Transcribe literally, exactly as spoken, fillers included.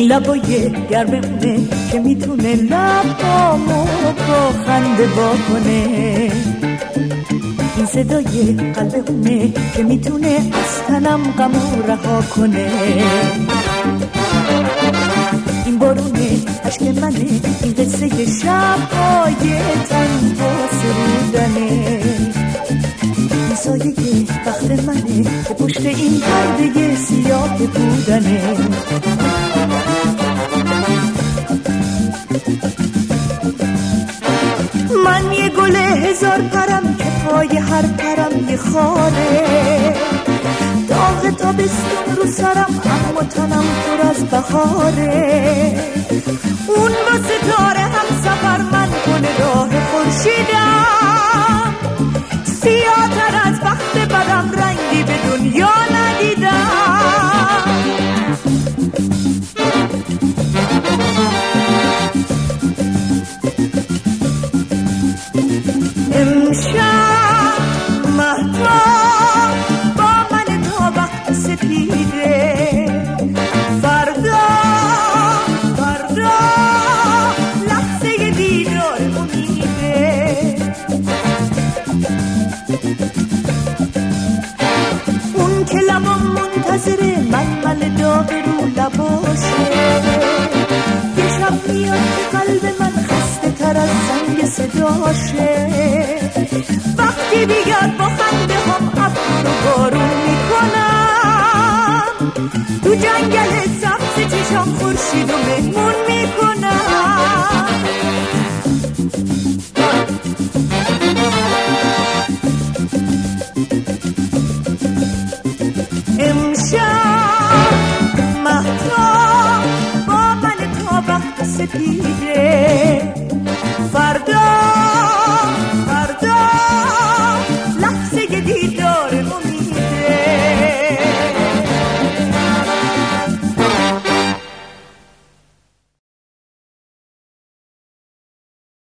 این لبای گرمه که میتونه لبامو با خنده واکنه، این صدای قلبونه که میتونه از تنم غمو رها کنه، این بارونه عشق منه، این قصه شب‌های تنها سرودنه، این سایه وقت منه که پشت این پرده سیاه بودنه. من یه گل هزار پرم که پای هر پرم یه خاره، داغ تابستون رو سرم اما تنم پر از بهاره، اون با ستاره هم سفر من کنه راه خورشیدم، سیاه‌تر از بخت بدم رنگی به دنیا ندیدم. امشب مهتاب با من تا وقت سپیده، فردا فردا لحظه دیدار امیده، اون که لبم منتظره من من داغ رو لباشه، یه شب میاد که قلب من خسته تر از زنگ صداشه، وقتی دیگر با خنده هم ابر و بارون میکنم، تو جنگل سبز چشام خورشید و مهمون میکنم. امشب مهتاب با من تا وقت سپیده،